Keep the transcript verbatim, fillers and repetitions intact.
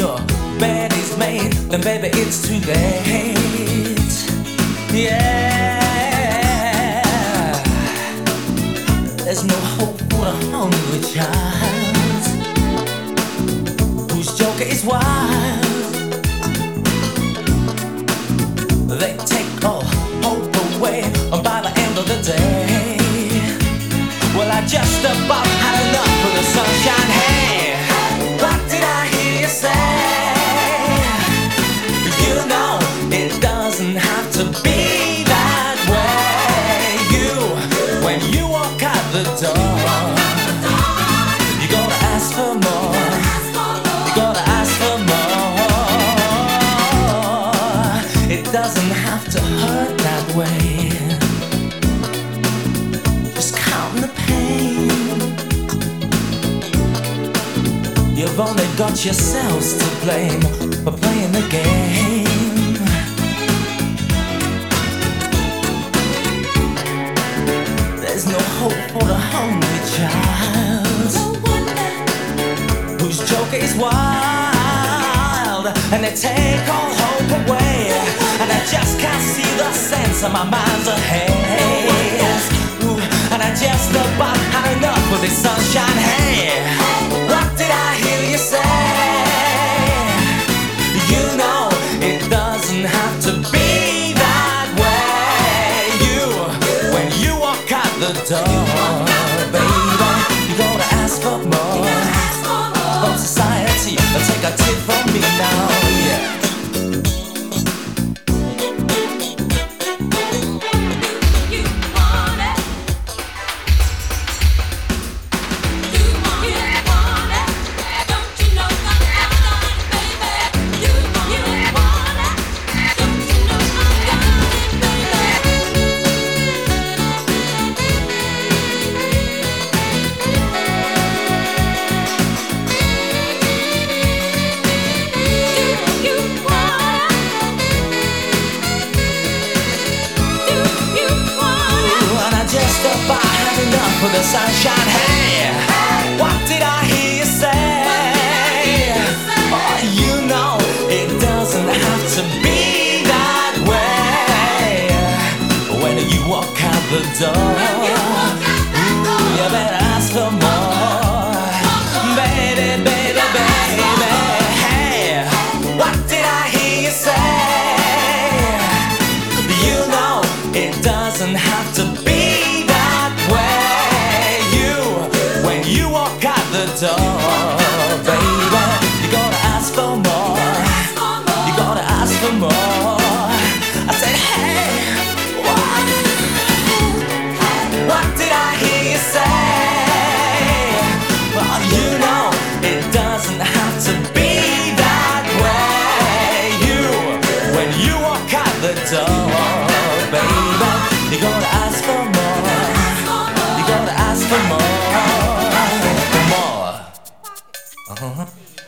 your bed is made, then baby it's too late. Yeah, there's no hope for a hungry child whose joker is wild. They take all hope away by the end of the day. Well, I just about had enough of the sunshine. Hey, what did I hear you say? You know it doesn't have to be that way. You, when you walk out the door, you gotta ask for more. You gotta ask for more. It doesn't have to hurt that way. Just count the pain. You've only got yourselves to blame for playing the game. There's no hope for the hungry child whose joker is wild, and they take all hope away. And I just can't see the sense of my mind's ahead. Ooh, and I just about had enough of this sunshine. Hey, what did I hear you say? You know it doesn't have to be that way. You, when you walk out the door, baby, you gotta ask for more from society. Take a tip from me now, yeah. For the sunshine, hey, what did I hear you say? Oh, you know it doesn't have to be that way. When you walk out the door, ooh, you better ask for more, baby, baby, baby. Hey, what did I hear you say? You know it doesn't have to be the door, baby, you gotta ask for more. You gotta ask for more. I said, hey, what? What did I hear you say? Well, you know it doesn't have to be that way. You, when you walk out the door, baby, you gotta ask for more. You gotta ask for more. Uh-huh.